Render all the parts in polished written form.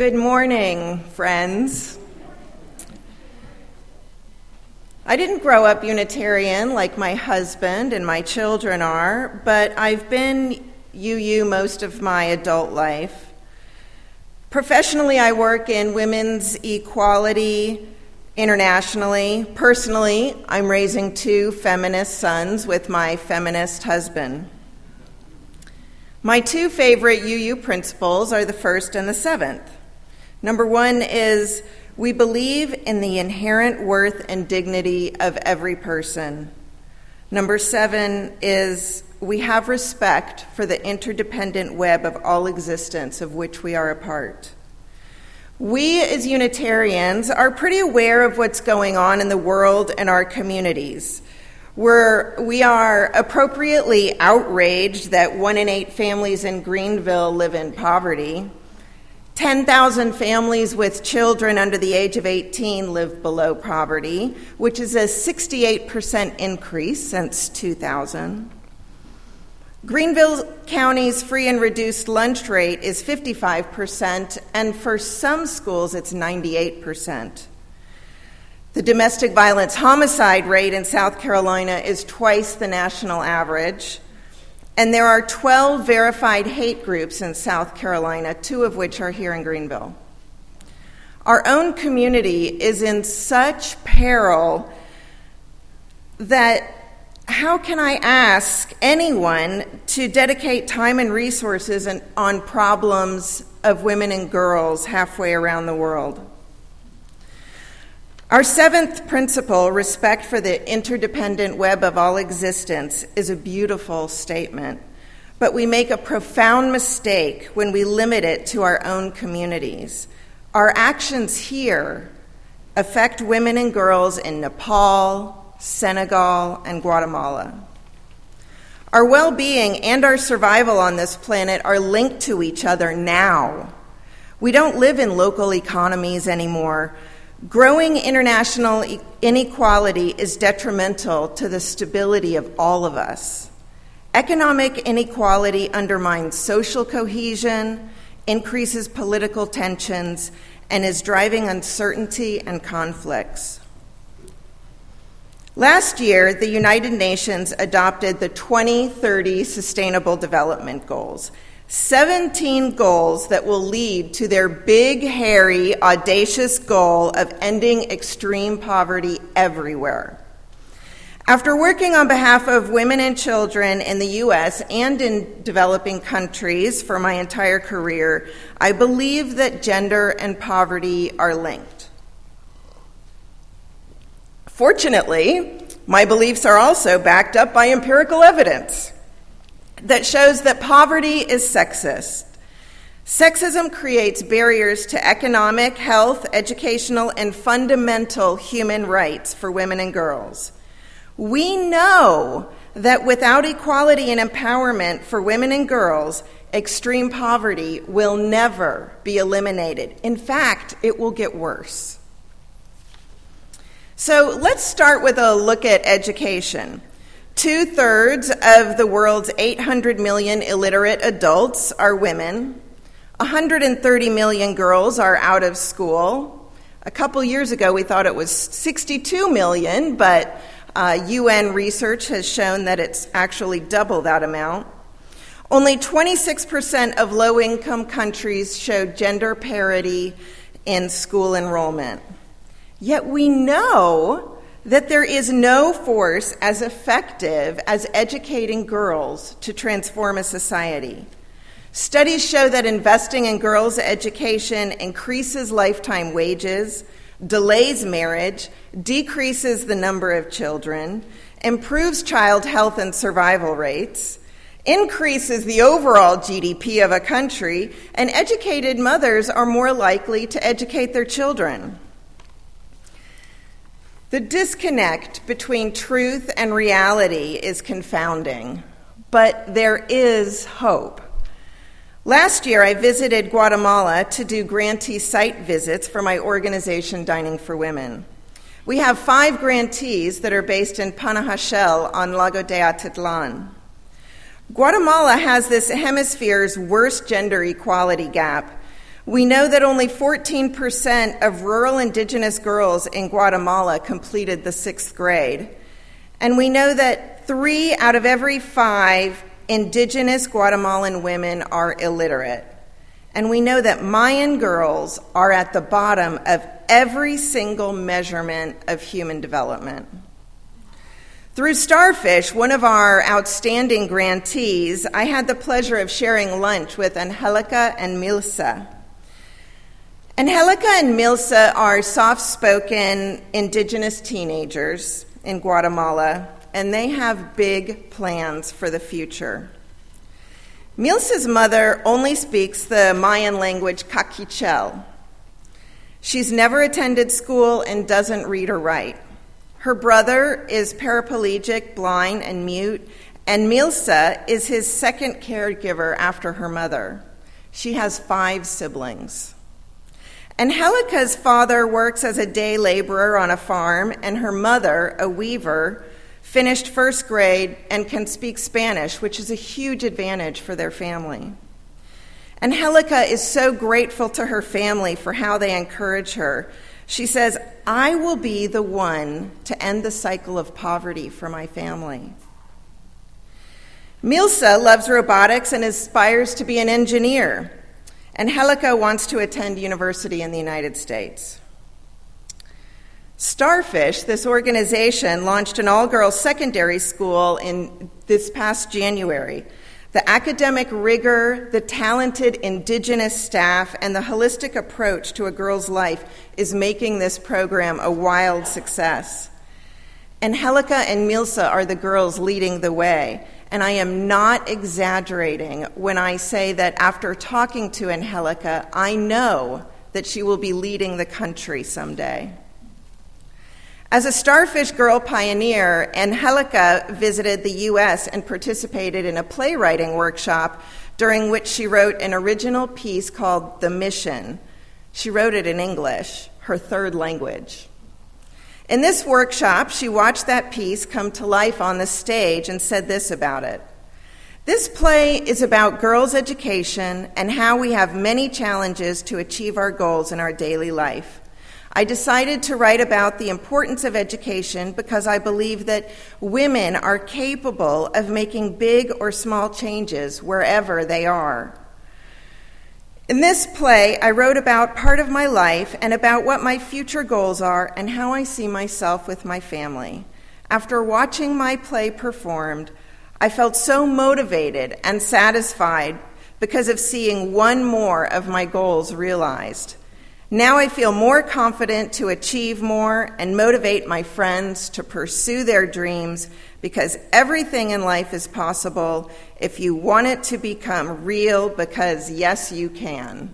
Good morning, friends. I didn't grow up Unitarian like my husband and my children are, but I've been UU most of my adult life. Professionally, I work in women's equality internationally. Personally, I'm raising two feminist sons with my feminist husband. My two favorite UU principles are the first and the seventh. Number one is we believe in the inherent worth and dignity of every person. Number 7 is we have respect for the interdependent web of all existence of which we are a part. We as Unitarians are pretty aware of what's going on in the world and our communities. We are appropriately outraged that 1 in 8 families in Greenville live in poverty. 10,000 families with children under the age of 18 live below poverty, which is a 68% increase since 2000. Greenville County's free and reduced lunch rate is 55%, and for some schools it's 98%. The domestic violence homicide rate in South Carolina is twice the national average. And there are 12 verified hate groups in South Carolina, 2 of which are here in Greenville. Our own community is in such peril that how can I ask anyone to dedicate time and resources on problems of women and girls halfway around the world? Our 7th principle, respect for the interdependent web of all existence, is a beautiful statement, but we make a profound mistake when we limit it to our own communities. Our actions here affect women and girls in Nepal, Senegal, and Guatemala. Our well-being and our survival on this planet are linked to each other now. We don't live in local economies anymore. Growing international inequality is detrimental to the stability of all of us. Economic inequality undermines social cohesion, increases political tensions, and is driving uncertainty and conflicts. Last year, the United Nations adopted the 2030 Sustainable Development Goals. 17 goals that will lead to their big, hairy, audacious goal of ending extreme poverty everywhere. After working on behalf of women and children in the U.S. and in developing countries for my entire career, I believe that gender and poverty are linked. Fortunately, my beliefs are also backed up by empirical evidence that shows that poverty is sexist. Sexism creates barriers to economic, health, educational, and fundamental human rights for women and girls. We know that without equality and empowerment for women and girls, extreme poverty will never be eliminated. In fact, it will get worse. So let's start with a look at education. 2/3 of the world's 800 million illiterate adults are women. 130 million girls are out of school. A couple years ago, we thought it was 62 million, but UN research has shown that it's actually double that amount. Only 26% of low-income countries showed gender parity in school enrollment. Yet we know that there is no force as effective as educating girls to transform a society. Studies show that investing in girls' education increases lifetime wages, delays marriage, decreases the number of children, improves child health and survival rates, increases the overall GDP of a country, and educated mothers are more likely to educate their children. The disconnect between truth and reality is confounding, but there is hope. Last year, I visited Guatemala to do grantee site visits for my organization, Dining for Women. We have 5 grantees that are based in Panajachel on Lago de Atitlan. Guatemala has this hemisphere's worst gender equality gap. We know that only 14% of rural indigenous girls in Guatemala completed the 6th grade. And we know that 3 out of every 5 indigenous Guatemalan women are illiterate. And we know that Mayan girls are at the bottom of every single measurement of human development. Through Starfish, one of our outstanding grantees, I had the pleasure of sharing lunch with Angelica and Milsa. Angelica and Milsa are soft-spoken indigenous teenagers in Guatemala, and they have big plans for the future. Milsa's mother only speaks the Mayan language Caquichel. She's never attended school and doesn't read or write. Her brother is paraplegic, blind, and mute, and Milsa is his second caregiver after her mother. She has 5 siblings. Angelica's father works as a day laborer on a farm, and her mother, a weaver, finished 1st grade and can speak Spanish, which is a huge advantage for their family. Angelica is so grateful to her family for how they encourage her. She says, "I will be the one to end the cycle of poverty for my family." Milsa loves robotics and aspires to be an engineer. Angelica wants to attend university in the United States. Starfish, this organization, launched an all-girls secondary school in this past January. The academic rigor, the talented indigenous staff, and the holistic approach to a girl's life is making this program a wild success. Angelica and Milsa are the girls leading the way. And I am not exaggerating when I say that after talking to Angelica, I know that she will be leading the country someday. As a Starfish Girl pioneer, Angelica visited the U.S. and participated in a playwriting workshop during which she wrote an original piece called The Mission. She wrote it in English, her 3rd language. In this workshop, she watched that piece come to life on the stage and said this about it. "This play is about girls' education and how we have many challenges to achieve our goals in our daily life. I decided to write about the importance of education because I believe that women are capable of making big or small changes wherever they are. In this play, I wrote about part of my life and about what my future goals are and how I see myself with my family. After watching my play performed, I felt so motivated and satisfied because of seeing one more of my goals realized. Now I feel more confident to achieve more and motivate my friends to pursue their dreams because everything in life is possible if you want it to become real, because yes, you can."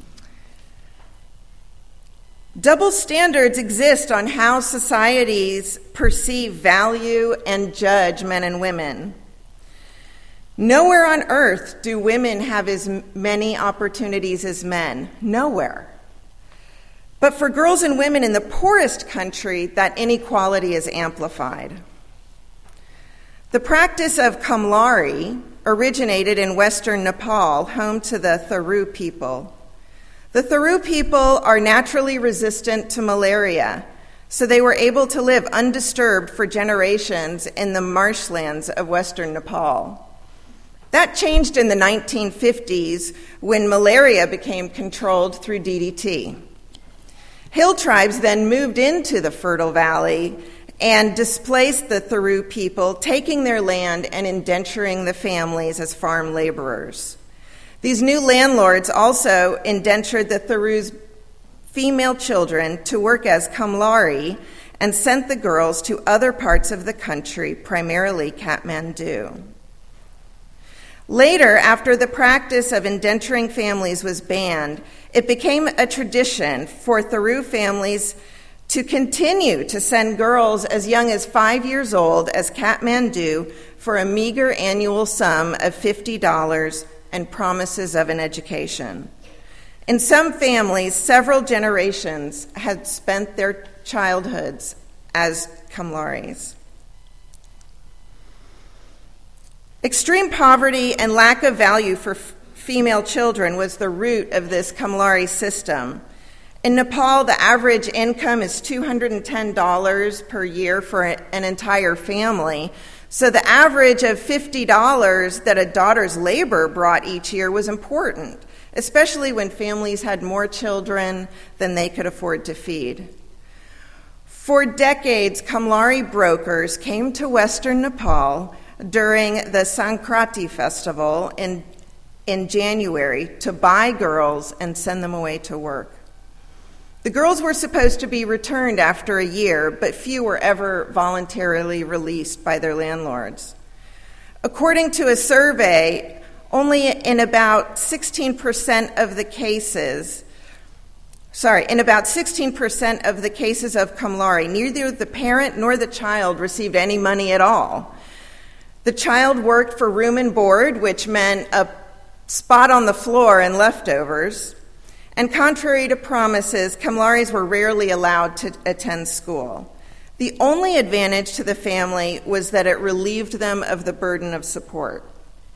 Double standards exist on how societies perceive, value, and judge men and women. Nowhere on earth do women have as many opportunities as men. Nowhere. But for girls and women in the poorest country, that inequality is amplified. The practice of Kamlari originated in western Nepal, home to the Tharu people. The Tharu people are naturally resistant to malaria, so they were able to live undisturbed for generations in the marshlands of western Nepal. That changed in the 1950s when malaria became controlled through DDT. Hill tribes then moved into the Fertile Valley and displaced the Tharu people, taking their land and indenturing the families as farm laborers. These new landlords also indentured the Tharu's female children to work as Kamlari and sent the girls to other parts of the country, primarily Kathmandu. Later, after the practice of indenturing families was banned, it became a tradition for Tharu families to continue to send girls as young as 5 years old as Kathmandu for a meager annual sum of $50 and promises of an education. In some families, several generations had spent their childhoods as Kamlaris. Extreme poverty and lack of value for female children was the root of this Kamlari system. In Nepal, the average income is $210 per year for an entire family. So the average of $50 that a daughter's labor brought each year was important, especially when families had more children than they could afford to feed. For decades, Kamlari brokers came to Western Nepal during the Sankrati festival in January to buy girls and send them away to work. The girls were supposed to be returned after a year, but few were ever voluntarily released by their landlords. According to a survey, only in about 16% of the cases of Kamlari, neither the parent nor the child received any money at all. The child worked for room and board, which meant a spot on the floor and leftovers. And contrary to promises, Kamlaris were rarely allowed to attend school. The only advantage to the family was that it relieved them of the burden of support.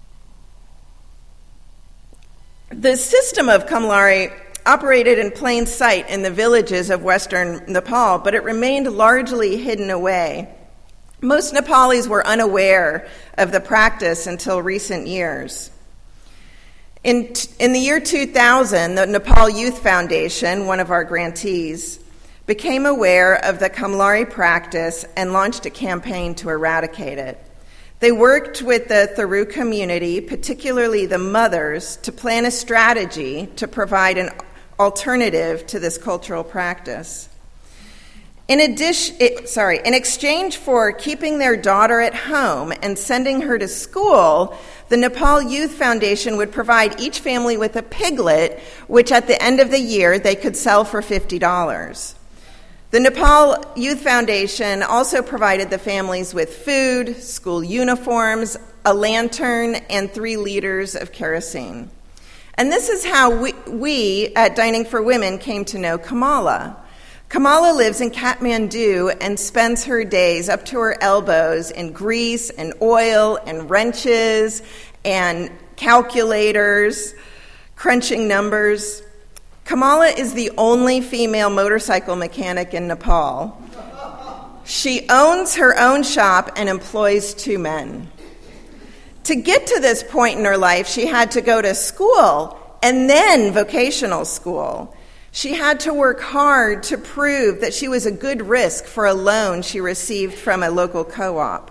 The system of Kamlari operated in plain sight in the villages of Western Nepal, but it remained largely hidden away. Most Nepalis were unaware of the practice until recent years. In the year 2000, the Nepal Youth Foundation, one of our grantees, became aware of the Kamlari practice and launched a campaign to eradicate it. They worked with the Thiru community, particularly the mothers, to plan a strategy to provide an alternative to this cultural practice. In exchange for keeping their daughter at home and sending her to school, the Nepal Youth Foundation would provide each family with a piglet, which at the end of the year they could sell for $50. The Nepal Youth Foundation also provided the families with food, school uniforms, a lantern, and 3 liters of kerosene. And this is how we at Dining for Women came to know Kamala. Kamala lives in Kathmandu and spends her days up to her elbows in grease and oil and wrenches and calculators, crunching numbers. Kamala is the only female motorcycle mechanic in Nepal. She owns her own shop and employs 2 men. To get to this point in her life, she had to go to school and then vocational school. She had to work hard to prove that she was a good risk for a loan she received from a local co-op.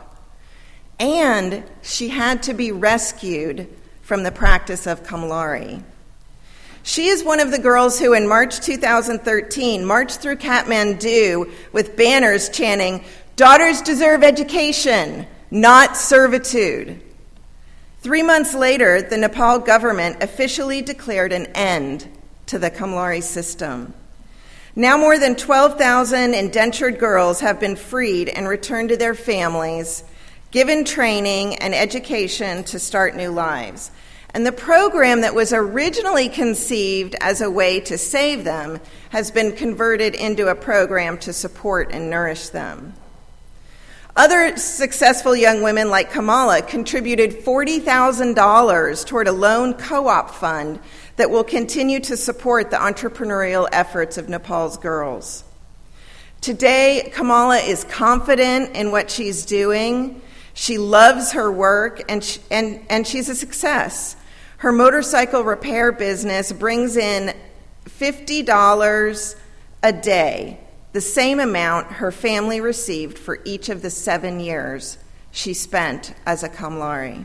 And she had to be rescued from the practice of Kamlari. She is one of the girls who, in March 2013, marched through Kathmandu with banners chanting, "Daughters deserve education, not servitude." 3 months later, the Nepal government officially declared an end to the Kamlari system. Now more than 12,000 indentured girls have been freed and returned to their families, given training and education to start new lives. And the program that was originally conceived as a way to save them has been converted into a program to support and nourish them. Other successful young women like Kamala contributed $40,000 toward a loan co-op fund that will continue to support the entrepreneurial efforts of Nepal's girls. Today, Kamala is confident in what she's doing. She loves her work, and she's a success. Her motorcycle repair business brings in $50 a day, the same amount her family received for each of the 7 years she spent as a Kamlari.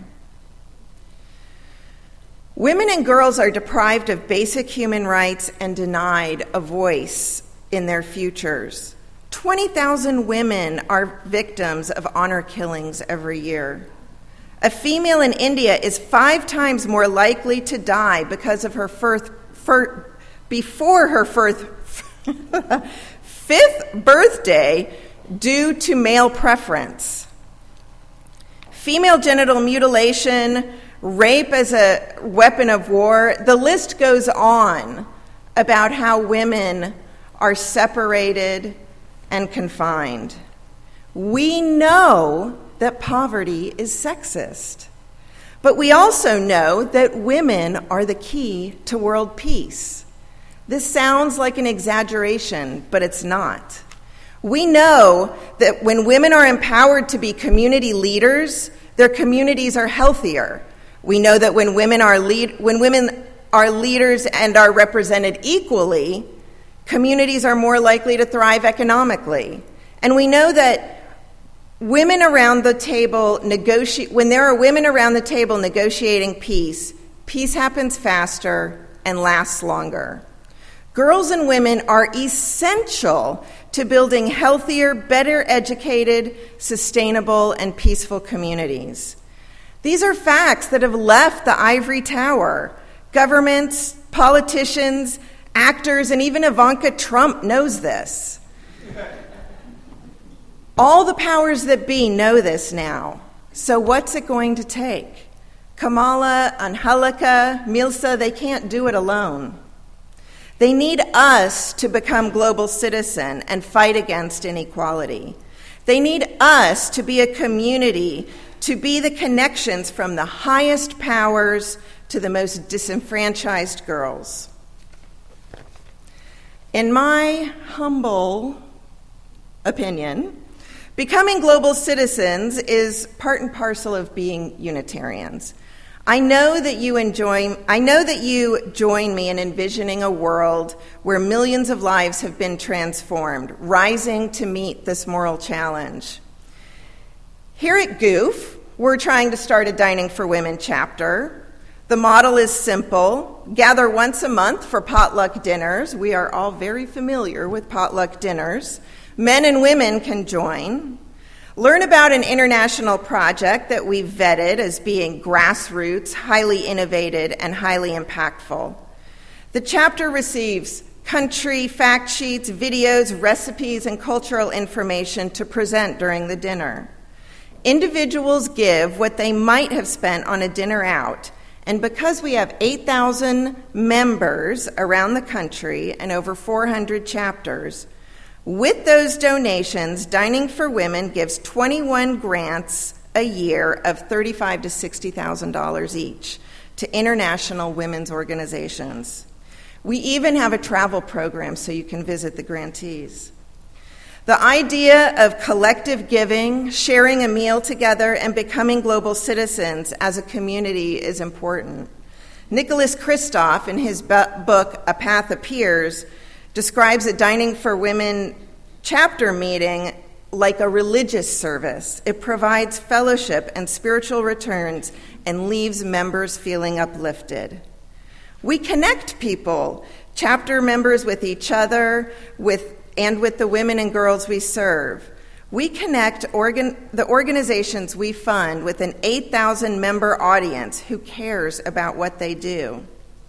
Women and girls are deprived of basic human rights and denied a voice in their futures. 20,000 women are victims of honor killings every year. A female in India is 5 times more likely to die because of her before her fifth birthday due to male preference. Female genital mutilation, rape as a weapon of war, the list goes on about how women are separated and confined. We know that poverty is sexist, But we also know that women are the key to world peace. This sounds like an exaggeration, but it's not. We know that when women are empowered to be community leaders, their communities are healthier. We know that when women are leaders and are represented equally, communities are more likely to thrive economically. And we know that when there are women around the table negotiating peace, peace happens faster and lasts longer. Girls and women are essential to building healthier, better educated, sustainable, and peaceful communities. These are facts that have left the ivory tower. Governments, politicians, actors, and even Ivanka Trump knows this. All the powers that be know this now. So what's it going to take? Kamala, Angelica, Milsa, they can't do it alone. They need us to become global citizen and fight against inequality. They need us to be a community, to be the connections from the highest powers to the most disenfranchised girls. In my humble opinion, becoming global citizens is part and parcel of being Unitarians. I know that you join me in envisioning a world where millions of lives have been transformed, rising to meet this moral challenge. Here at Goof, we're trying to start a Dining for Women chapter. The model is simple. Gather once a month for potluck dinners. We are all very familiar with potluck dinners. Men and women can join. Learn about an international project that we've vetted as being grassroots, highly innovative, and highly impactful. The chapter receives country fact sheets, videos, recipes, and cultural information to present during the dinner. Individuals give what they might have spent on a dinner out, and because we have 8,000 members around the country and over 400 chapters, with those donations, Dining for Women gives 21 grants a year of $35,000 to $60,000 each to international women's organizations. We even have a travel program so you can visit the grantees. The idea of collective giving, sharing a meal together, and becoming global citizens as a community is important. Nicholas Kristof, in his book, A Path Appears, describes a Dining for Women chapter meeting like a religious service. It provides fellowship and spiritual returns and leaves members feeling uplifted. We connect people, chapter members with each other, and with the women and girls we serve. We connect the organizations we fund with an 8,000 member audience who cares about what they do.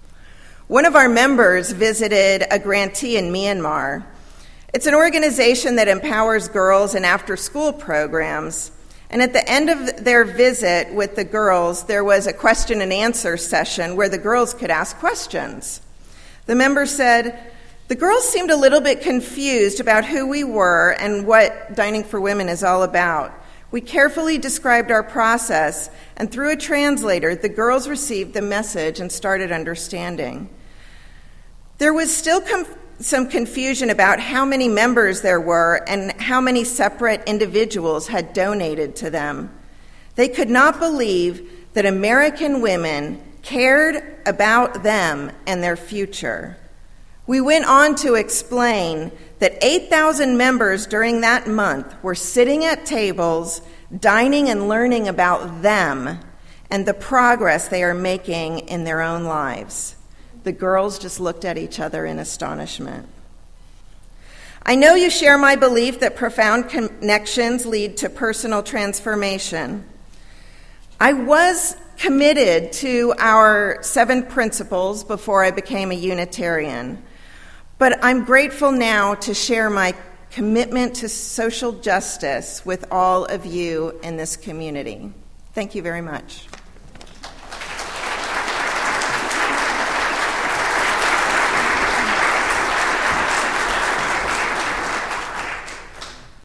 One of our members visited a grantee in Myanmar. It's an organization that empowers girls in after-school programs. And at the end of their visit with the girls, there was a question and answer session where the girls could ask questions. The member said, "The girls seemed a little bit confused about who we were and what Dining for Women is all about. We carefully described our process, and through a translator, the girls received the message and started understanding." There was still some confusion about how many members there were and how many separate individuals had donated to them. They could not believe that American women cared about them and their future. We went on to explain that 8,000 members during that month were sitting at tables, dining and learning about them and the progress they are making in their own lives. The girls just looked at each other in astonishment. I know you share my belief that profound connections lead to personal transformation. I was committed to our 7 principles before I became a Unitarian, but I'm grateful now to share my commitment to social justice with all of you in this community. Thank you very much.